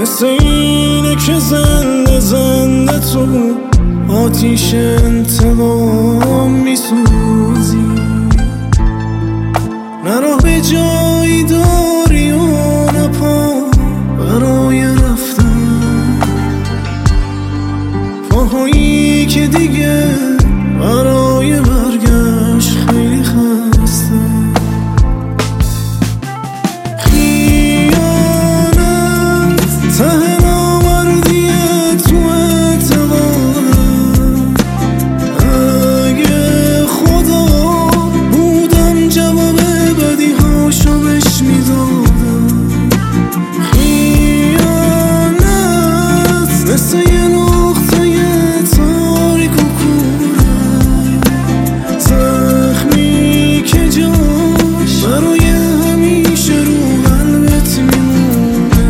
مثل اینه که زنده زنده تو آتیش انتقام میسوزی. نه راه به جایی داری و نه پا برای رفتن، پاهایی که دیگه برای برگشت خیلی خسته. خیانت ته نامردیه تو اعتقادم، اگه خدا بودم جواب بدی هاشو بهش میدادم. خیانت مثل یه نقطه تاریک و کوره، زخمی که جاش برای همیشه رو قلبت میمونه.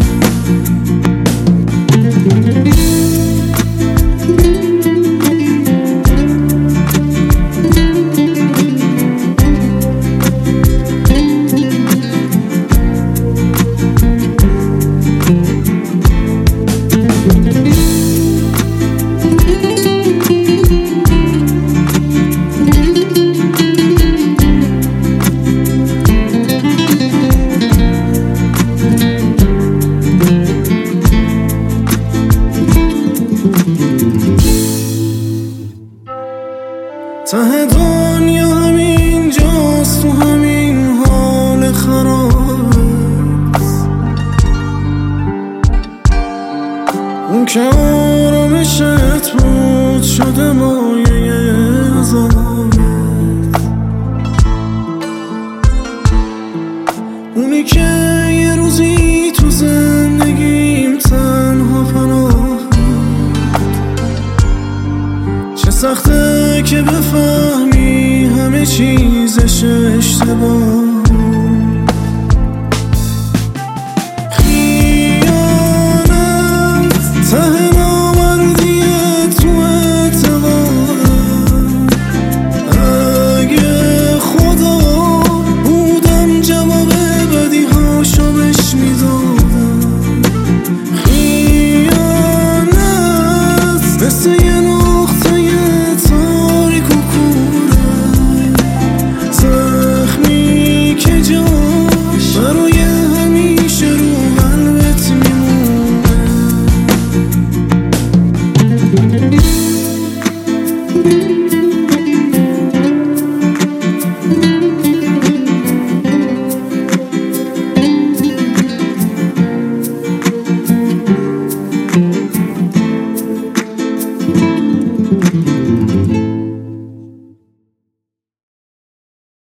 ته دنیا همین جاست، تو همین حال خرابست. اون که آرامشت بود شده مایه عذابت، اونی که یه روزی تو زندگیم تنها پناه بود. چه سخته که بفهمی همه چیزش اشتباه.